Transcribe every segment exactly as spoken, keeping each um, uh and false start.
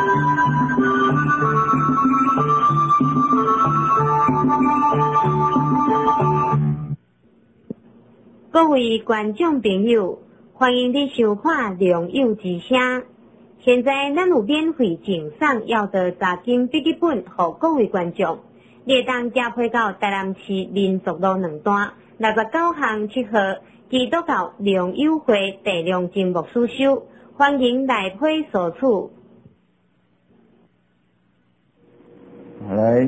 各位观众朋友，欢迎你收看《良友之声》。现在咱有免费赠送要的查经笔记本，给各位观众。你会当加配到台南市民族路两段六十九巷七号基督教良友会第两间牧师收，欢迎来配索取。 来，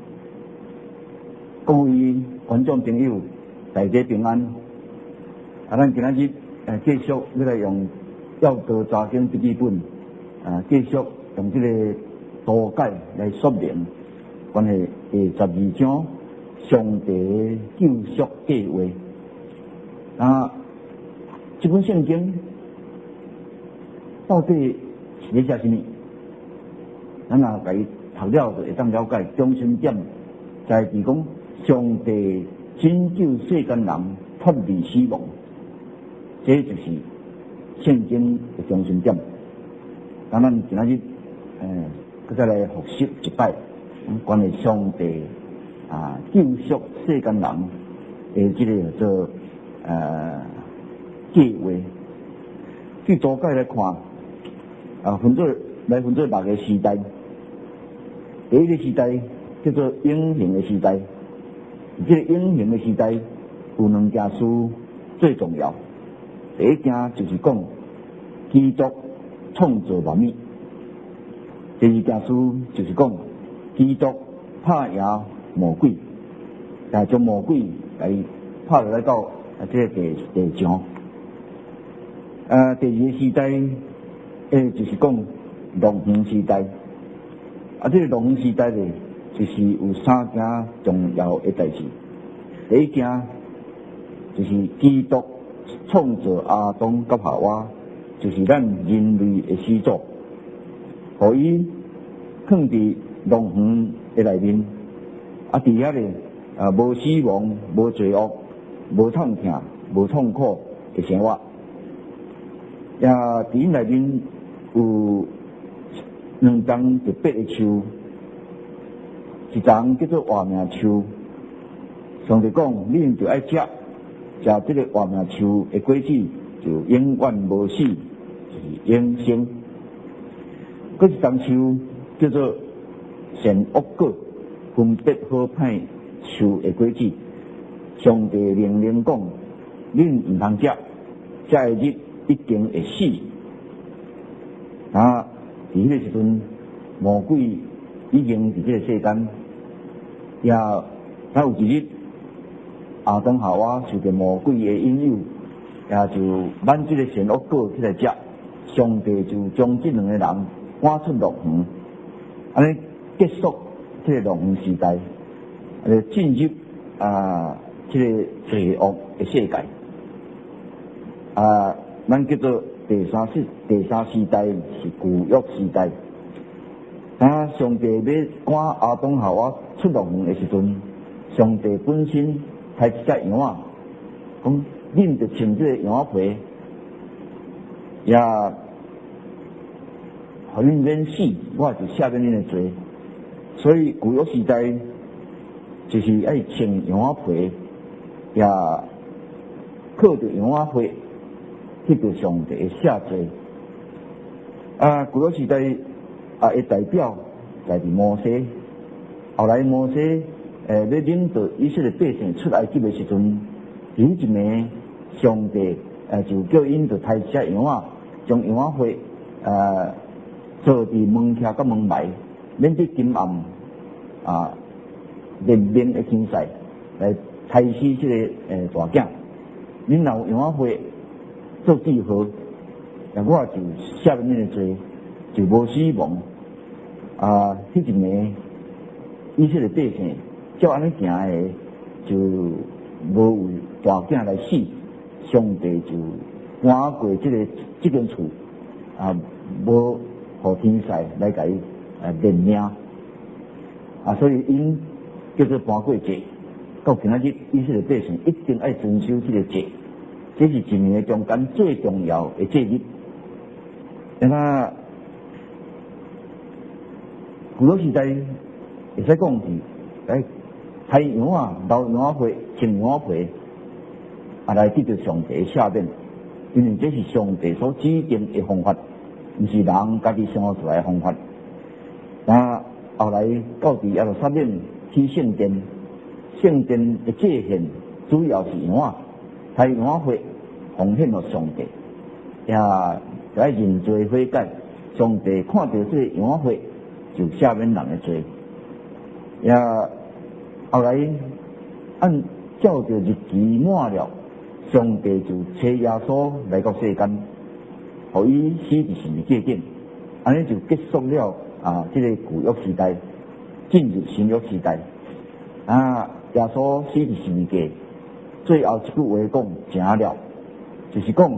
各位观众朋友，大家平安。啊，咱今仔日呃继续要来用要道查经笔记本啊，继续用这个图解来说明关于第十二章上帝救赎计划。啊，这本圣经到底是咧写什么？咱若甲伊读了就会当了解中心点，在是讲上帝拯救世间人脱离死亡。这就是圣经的中心点。当咱今仔日，呃，搁再来复习一摆，关于上帝啊救赎世间人的这个叫做呃计划。据图解来看，啊，分做来分做六个时代。第一个时代叫做永恒的时代，这个永恒的时代有两件事最重要。第一件就是讲基督创造万物，第二件事就是讲基督拍赢魔鬼，但将魔鬼来拍落来到啊这个地地上。啊，第二个时代诶就是讲永恒时代，啊这个永恒时代咧就是有三件重要的代志。第一件就是基督创造亚当甲夏娃，就是咱人类的始祖，互伊放伫永恒的内面，啊，伫遐咧啊无死亡、无罪恶、无痛痛、无痛苦的生活，也伫因内面有两丛特别的树，一丛叫做活命树。上帝讲，你就爱食。食这个活命树的果子，就永远无死，就是永生。嗰一丛树叫做善恶果，分别好歹树的果子。上帝命令讲，恁唔通食，食的日一定会死。啊，伫迄个时阵，魔鬼已经伫这个世间，也啊有一日。亚当夏娃受到魔鬼的引诱，也就挽这个善恶果起来食，上帝就将这两个人赶出乐园，安尼结束这个乐园时代，呃，进入啊这个罪恶的世界，啊，咱叫做第三世第三时代是旧约时代。啊，上帝要赶亚当夏娃出乐园的时阵，上帝本身。开一只羊仔，讲恁着穿这个羊仔皮，也互恁免死，我就赦免恁的罪。所以旧约时代就是爱穿羊仔皮，也靠着羊仔皮去着上帝的赦罪。啊，旧约时代啊，的代表就是摩西，后来摩西。诶，要领导以色列百姓出埃及的时阵，有一暝，上帝诶就叫因着抬一只羊仔，将羊仔血诶做伫门徛甲门内，免得金暗啊连绵的天使来杀死这个诶大囝。恁若有羊仔血做记号，那我就赦免恁的罪，就无死亡。啊，迄一暝，以色列百姓。照安尼行诶，就无为大囝来死，上帝就赶过这个这间厝，啊，无互天使来甲伊啊连命，啊，所以因叫做搬过节。到今仔日，以色列百姓一定爱遵守这个节，这是一年的中间最重要的节日。那么古老时代会使讲是来太阳啊，流羊仔血，穿羊仔皮，啊来得到上帝的赦免，因为这是上帝所指定的方法，毋是人家己想出来的方法。那后来到伫耶路撒冷起圣殿，圣殿的界限主要是羊仔，太羊仔血奉献给上帝，也来认罪悔改。上帝看到这个羊仔血，就赦免人的罪。也后来按照着日期满了，上帝就找耶稣来到世间，互伊死伫十字架顶，安尼就结束了啊！这个旧约时代，进入新约时代。啊，耶稣死伫十字架，最后一句话讲成了，就是讲，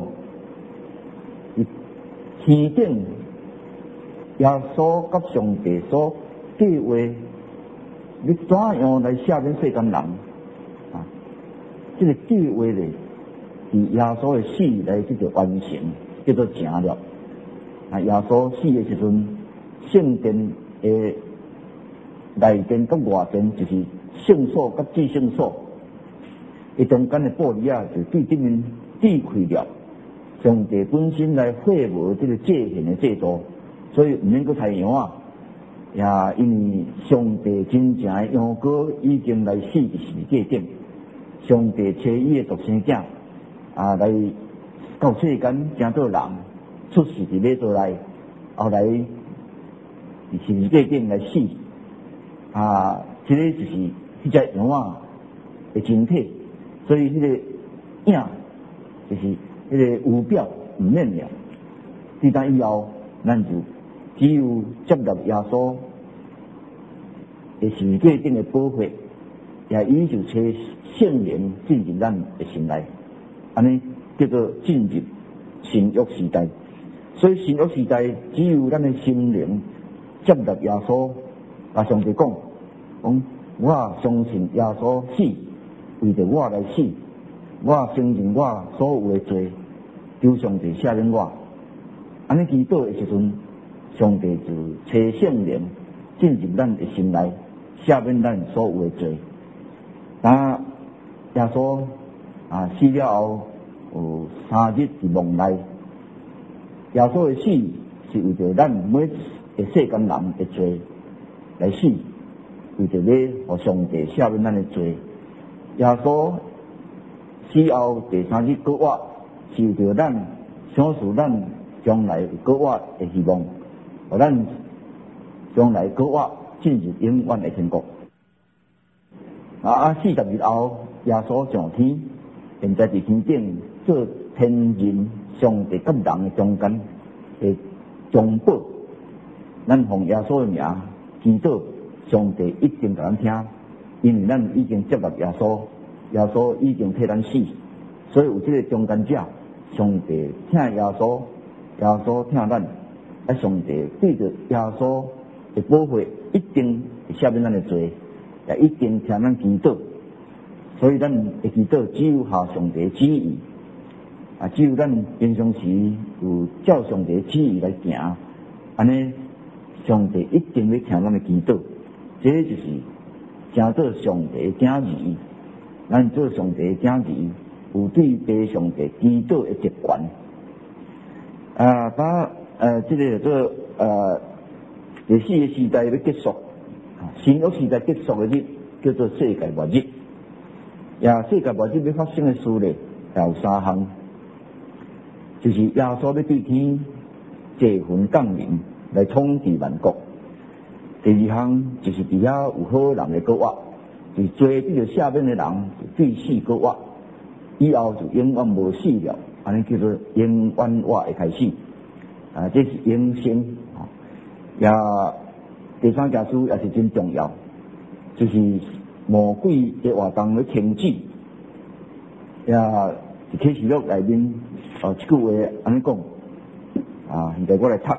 天顶耶稣甲上帝所计划。你怎样来赦免世间人？啊，这个计划咧，是耶稣的死来这个完成，叫做成了。啊，耶稣死的时阵，圣殿的内殿甲外殿就是圣所甲至圣所，伊中间的玻璃啊，就对顶面裂开了。上帝本身来废无这个界限的制度，所以唔免搁太阳啊。也因为上帝真正的羊羔已经来死伫十字架顶，上帝找伊的独生子啊来到世间，成做人，出世伫马槽内，后来伫十字架顶来死啊，这个就是迄只羊仔的身体，所以迄个影就是迄个有表唔免了。自打以后，咱就只有接纳耶稣的十字架顶的保护，也伊就找圣灵进入咱的心内，安尼叫做进入新约时代。所以新约时代只有咱的心灵接纳耶稣，啊上帝讲，讲我相信耶稣死，为着我来死，我承认我所有的罪，求上帝赦免我。安尼祈祷的时阵，上帝就找圣灵进入咱的心内，赦免咱所有的罪。当耶稣啊死了后，有三日伫梦内，耶稣的死是为着咱每个世间人的罪来死，为着要互上帝赦免咱的罪。耶稣死后第三日搁活，是为着咱想使咱将来有搁活的希望，互咱将来搁活进入永远的天国。啊啊！四十日后，耶稣上天，现在伫天顶做天人上帝甲人的中间的中保。咱奉耶稣的名祈祷，上帝一定甲咱听，因为咱已经接纳耶稣，耶稣已经替咱死，所以有这个中间者，上帝听耶稣，耶稣听咱，啊上帝对着耶稣的保护，一定会赦免咱的罪。也一定听咱祈祷，所以咱的祈祷只有效上帝的旨意，啊，只有咱平常时有照上帝的旨意来行，安尼上帝一定会听咱的祈祷。这就是成做上帝的子儿，咱做上帝的子儿，有对地上帝祈祷的职权。啊，把呃这个做呃第四个时代要结束。新约时代结束的日叫做世界末日，也世界末日要发生的事咧，有三项，就是耶稣要对天借魂降临来统治万国；第二项就是底下有好人的搁活，就是做这个下面的人对死搁活，以后就永远无死了，安尼叫做永远活的开始。啊，这是永生啊，也。第三件事也是真重要，就是魔鬼的活动要停止。也启示录内面哦，一句话安尼讲啊，现在我来读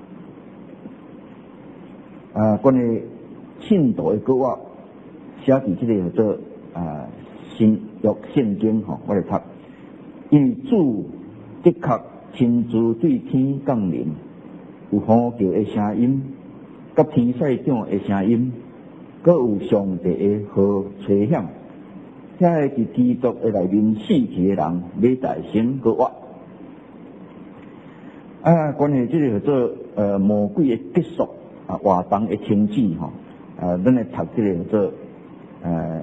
啊，关于信徒的搁活，写伫这个叫做啊新约圣经吼，我来读。因为主的确亲自对天降临，有呼叫的声音。 甲天使长的声音，阁有上帝的号吹响，遐个伫基督的内面死去的人，要再生阁活。啊，关于这个叫做呃魔鬼的结束啊，活动的停止吼，啊，咱来读这个叫做呃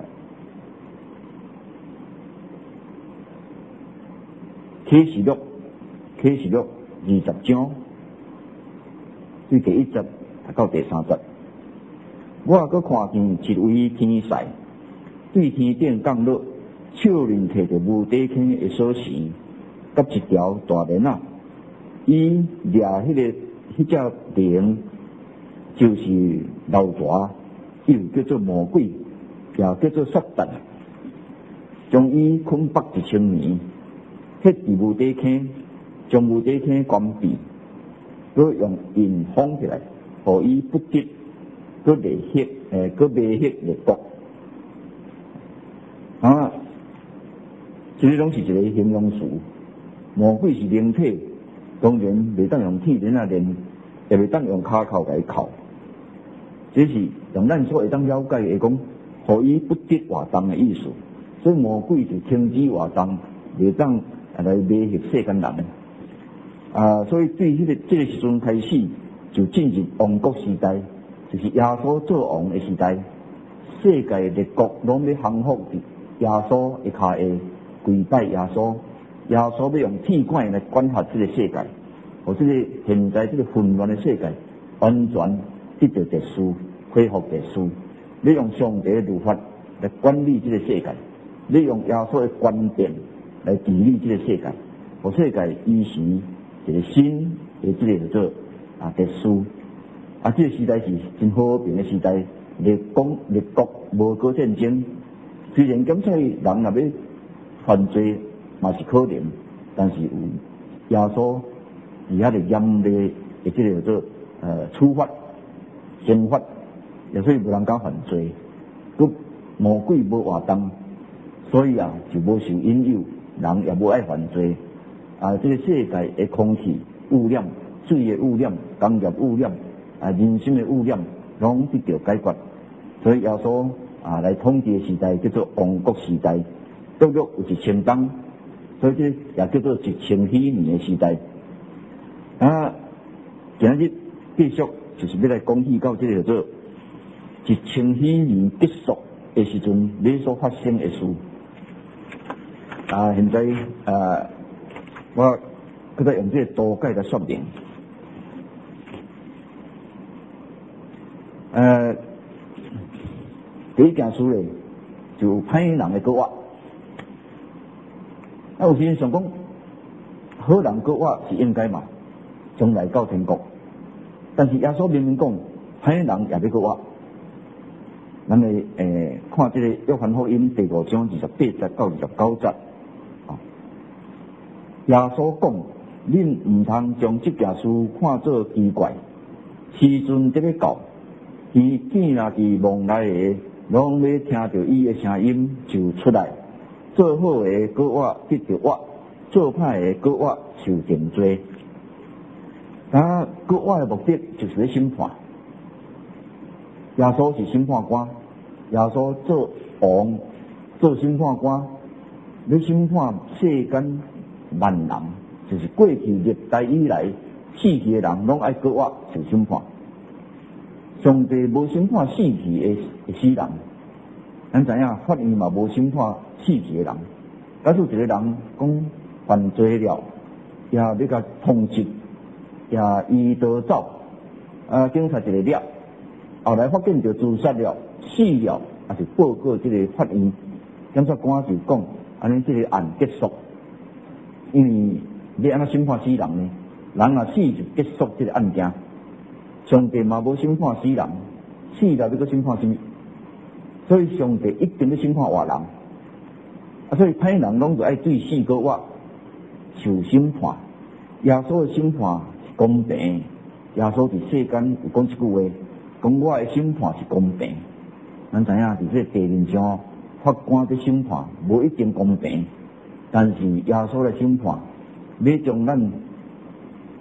启示录，启示录二十章，对第一节到第三节。我阁看见一位天使对天顶降落，手里摕着无底坑的锁匙，甲一条大链仔。伊掠迄个迄只灵，就是老蛇，又叫做魔鬼，也叫做撒旦，将伊捆绑一千年，迄伫无底坑，将无底坑关闭，佮用印封起来，互伊不得，佮离迄诶，佮未迄列国。啊，这个拢是一个形容词。魔鬼是灵体。当然袂当用铁链仔链，也袂当用骹扣来扣。这是用咱所会当了解的讲，互伊不得活动的意思。所以魔鬼就停止活动，袂当来威胁世间人。啊，所以对迄、那个这个时阵开始，就进入王国时代，就是耶稣做王的时代。世界列国拢要降服耶稣的骹下，跪拜耶稣。耶稣要用铁管来管辖这个世界，和这个现在这个混乱的世界完全得到秩序，恢复秩序。要用上帝的律法来管理这个世界，要用耶稣的观点来治理这个世界，和世界依时一个新的这个叫做啊秩序。啊，这个时代是真和平的时代，列国列国无过战争，虽然检测人若要犯罪。嘛是可能，但是有耶稣以遐个严厉的这个叫做呃处罚、刑罚，也所以无人敢犯罪。佮魔鬼无活动，所以啊就无受引诱，人也无爱犯罪。啊，这个世界的空气污染、水的污染、工业污染、啊人心的污染，拢得到解决。所以耶稣啊来统治的时代叫做王国时代，足足有一千冬。所以这也叫做一千禧年的时代。啊，今日继续就是要来讲起到这个叫做一千禧年结束的时阵，你所发生的事。啊，现在啊，我搁再用这个图解来说明。呃，第一件事咧，就歹人的国话。啊，有时阵想讲，好人国话是应该嘛，将来到天国。但是耶稣明明讲，歹人也要国话。咱们诶看这个约翰福音第五章二十八节到二十九节，啊，耶稣讲，恁唔通将这件事看作奇怪，时阵得要到，伊见若伫梦内的，拢要听到伊的声音就出来。做好的果我得到我，做歹的果我受定罪。啊，果我的目的就是咧审判。耶稣是审判官，耶稣做王，做审判官，咧审判世间万人，就是过去历代以来死去的人，拢爱果我受审判。上帝无审判死去的死人。咱知影法院嘛无审判死去的人，假使一个人讲犯罪了，也要甲通缉，也移逃走，啊，警察一个抓，后来发现就自杀了，死了，也是报告这个法院，检察官就讲，安尼这个案结束，因为你安怎审判死人呢？人若死就结束这个案件，上帝嘛无审判死人，死了要搁审判什么？所以上帝一定要审判活人，啊，所以歹人拢就爱对死个活受审判。耶稣的审判是公平，耶稣伫世间有讲一句话，讲我的审判是公平。咱知影伫这地面上，法官的审判无一定公平，但是耶稣的审判要将咱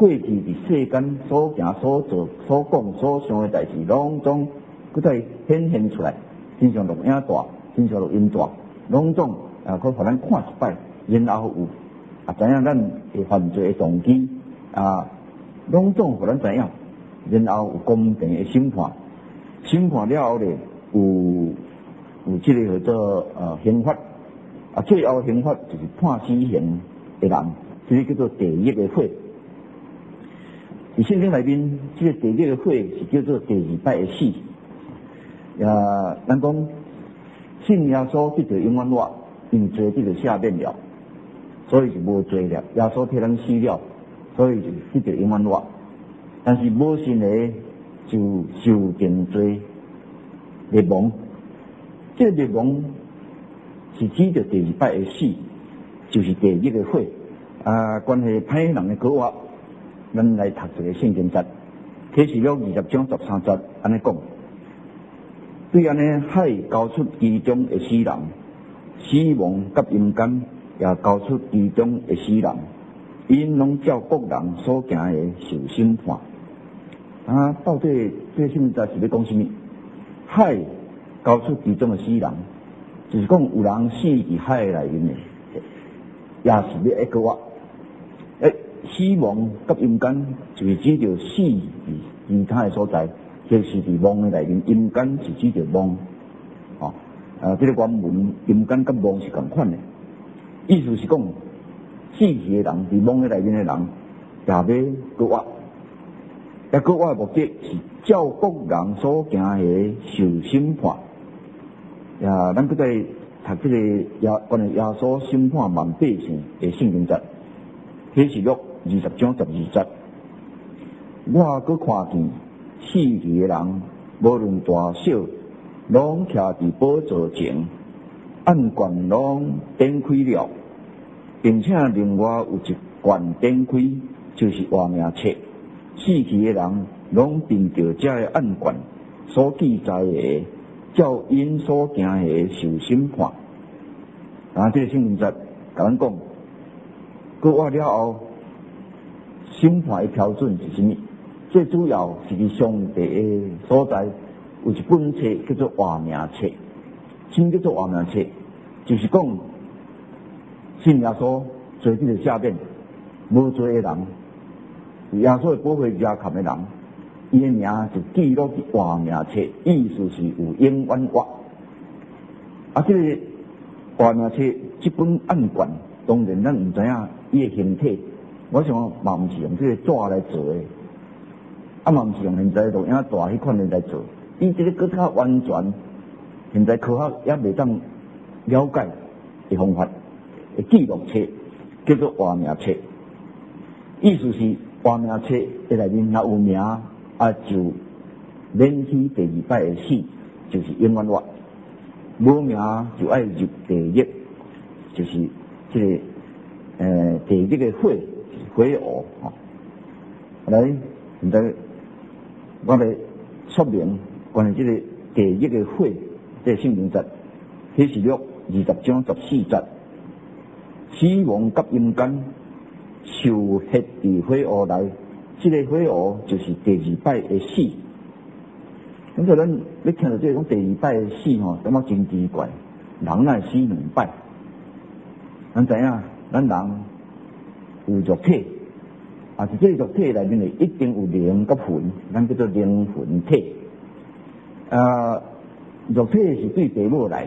过去伫世间所行所做所讲所想的代志，拢总搁再显现出来，真像录影带，真像录音带，拢总啊，搁互咱看一摆，然后有啊知影咱的犯罪的动机啊，拢总互咱知影，然后有公平的审判，审判了后咧，有有即个叫做呃刑罚，啊，最后刑罚就是判死刑的人，即个叫做地狱的火。伫圣经内面，即、这个地狱的火是叫做第二摆的死。啊，咱讲信耶稣得到永远活，因为罪得到赦免了，所以就无罪了。耶稣替咱死了，所以就得到永远活。但是无信的就受定罪灭亡。这个灭亡是指着第二摆的死，就是地狱的火。啊，关系歹人的果话。咱来读一个圣经节，启示录二十章十三节，安尼讲：对安尼海交出其中的死人，死亡甲阴间也交出其中的死人，因拢照各人所行的受审判。啊，到底这个圣经节是要讲什么？海交出其中的死人，就是讲有人死伫海内面的，也是要一个话。诶，死亡甲阴间就是指着死伫其他的所在，就是伫梦的内面。阴间是指着梦，哦，啊，这个原文阴间甲梦是同款的，意思是讲死去的人伫梦的内面的人，也要搁活，也搁活的目的是照各人所行的受审判。呀，咱搁再读这个耶关于耶稣审判万百姓的圣经节。启示录二十章十二节，我搁看见死去的人，无论大小，拢徛伫宝座前，暗罐拢点开了，并且另外有一罐点开，就是活命册。死去的人拢凭着这个暗罐所记载的，照因所行的受审判。啊，这个圣经节甲咱讲。搁活了后，审判的标准是什么？最主要是伫上帝的所在有一本册叫做活命册。什么叫做活命册？就是讲信耶稣罪得赦免，无罪的人，耶稣的保惠加冚的人，伊的名就记录伫活命册，意思是有永远活。啊，这个活命册这本暗卷，当然咱唔知影。伊的形体，我想嘛毋是用这个纸来做的，啊嘛毋是用现在录影带迄款的来做，伊这个更较完全，现在科学也未当了解的方法的记录册，叫做活命册。意思是活命册的内面若有名，啊就免去第二摆的死，就是永远活；无名就爱入地狱，就是这个。呃，地狱的火火湖啊，来，现在我来说明关于这个地狱的火这圣经节，启示录二十章十四节，死亡甲阴间受ฮ็伫火湖内，这个火湖就是第二摆的死。咁所以咱你听到这种第二摆的死吼，感觉真奇怪，人哪会死两摆？咱知影。咱人有肉体，啊，是这个肉体内面一定有灵甲魂，咱叫做灵魂体。啊，肉体是对地母来，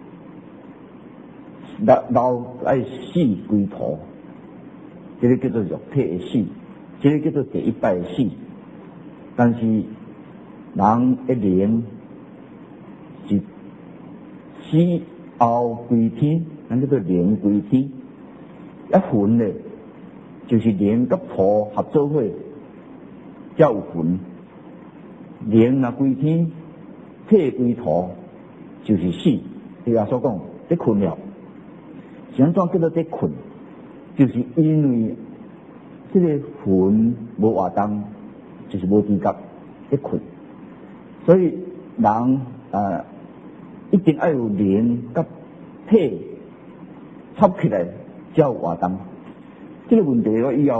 老老爱死归土，这个叫做肉体的死，这个叫做第一摆的死。但是人的灵是死后归天，咱叫做灵归天。一魂咧，就是灵甲土合作伙，才有魂。灵若归天，体归土，就是死。对啊，所讲，这困了。是安怎叫做这困？就是因为这个魂无活动，就是无知觉，这困。所以人啊，一定要有灵甲体插起来。才有活动，这个问题我以后会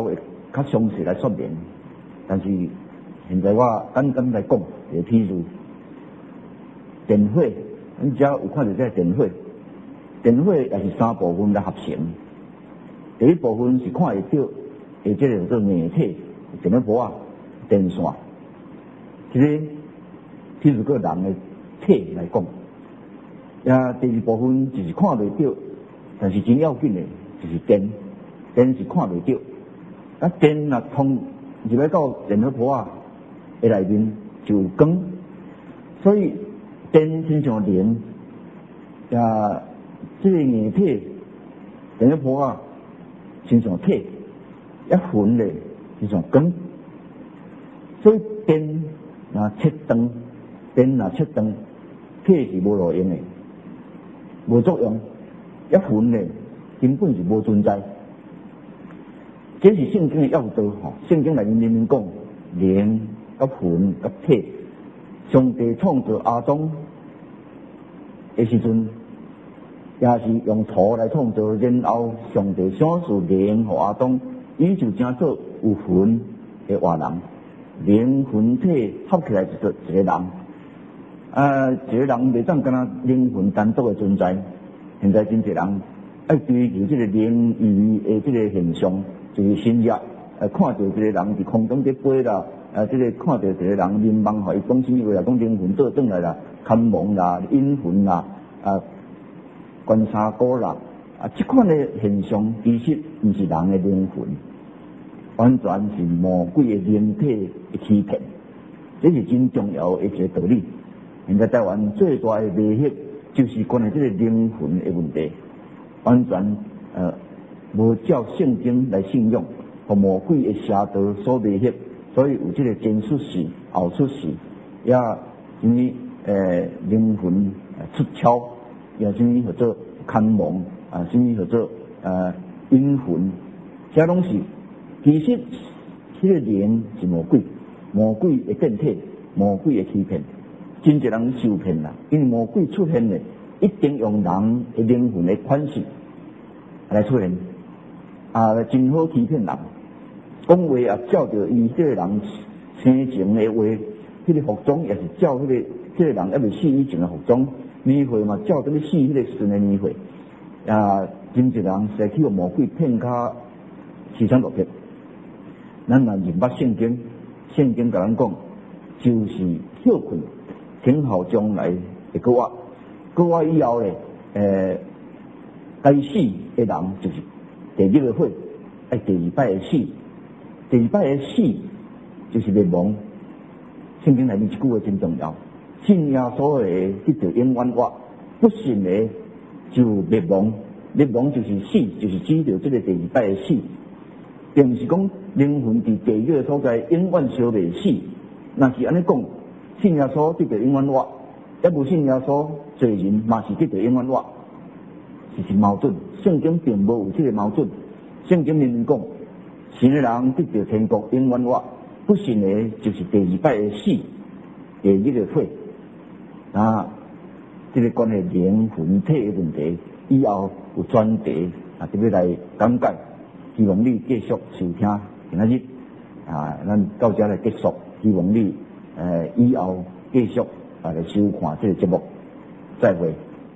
较详细来说明，但是现在我简单来讲，个譬如电火，咱只有看到这电火，电火也是三部分来合成。第一部分是看会到，诶，即个叫做硬体、电脑波啊、电线，即个譬如个人的体来讲，啊，第二部分就是看袂到，但是真要紧的，就是电，电是看袂到，啊，电若通入来到电脑波啊的内面就有光，所以电亲像连，啊，即个硬体、电脑波啊。亲像铁，一混咧亲像光，所以电若切断，电若切断，铁是无路用的，无作用。一混咧根本是无存在。这是圣经的要道吼，圣经内面明明讲，连、甲混、甲铁，上帝创造亚当的时阵。也是用土来创造，然后上帝赏赐灵和亚当，伊就正做有魂的活人，灵魂体合起来就做一个人。啊，一个人袂当干那灵魂单独的存在。现在真侪人爱追求这个灵异的这个现象，就是深夜呃看到一个人伫空中在飞啦，啊，这个看到一个人面梦，互伊讲什么话啦，讲灵魂倒转来啦，看梦啦，阴魂啦，啊。观察过啦，啊，这款的现象其实不是人的灵魂，完全是魔鬼的灵体的欺骗，这是真重要的一个道理。现在台湾最大的威胁就是关于这个灵魂的问题，完全呃无照圣经来信用，和魔鬼的邪道所威胁，所以有这个前出世、后出世，也因为呃灵魂出窍。也什么叫做看梦啊？什么叫做呃阴魂？这拢是其实这个灵是魔鬼，魔鬼的变体，魔鬼的欺骗，真侪人受骗啦。因为魔鬼出现咧，一定用人的灵魂的款式来出现，啊，真好欺骗人。讲话也照着伊这个人生前的话，迄、那个服装也是照迄、那个这个人还未死以前的服装。年岁嘛，照这个死迄个时的年岁，啊，真侪人失去了魔鬼骗较凄惨落魄。咱若认捌圣经，圣经甲咱讲，就是休困，听候将来的国话，国话以后咧，诶、呃，该死的人就是第一个火，哎，第二摆的死，第二摆的死就是灭亡。圣经内面一句话真重要。信耶稣的得到永远活，不信的就灭亡。灭亡就是死，就是指着这个第二摆的死，并不是讲灵魂伫地狱的所在永远消未死。若是安尼讲，信耶稣得到永远活，也无信耶稣罪人嘛是得到永远活，是是矛盾。圣经并无有这个矛盾。圣经明明讲，信的人得到天国永远活，不信的就是第二摆的死，第一个火。啊，这个关于灵魂体的问题，以后有专题啊，特别来讲解。希望你继续收听今仔日啊，咱到这来结束。希望你呃以后继续啊来收看这个节目。再会。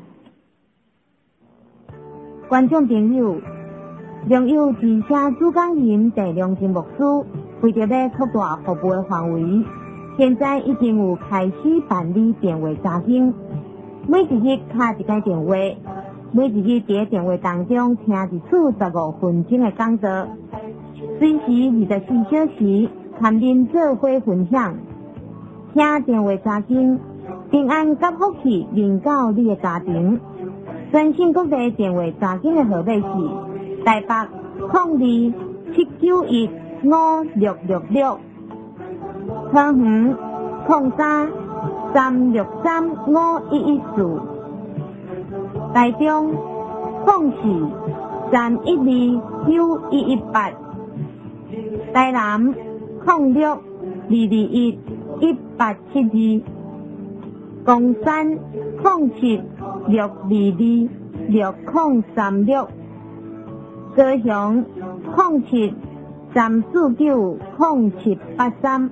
观众朋友，良友之声主讲人郑良金牧师为着要扩大服务的范围。现在已经有开始办理电话查经，每一日敲一个电话，每一日在电话当中听一次十五分钟的讲座，随时二十四小时参恁做伙分享，听电话查经，平安甲福气临到你的家庭。全省各地电话查经的号码是台北零二七九一五六六六。桃园零三三六三五一一四，台中零四三一二九一一八，台南零六二二一一八七二，公山零七六二二六零三六，高雄零七三四九零七八三。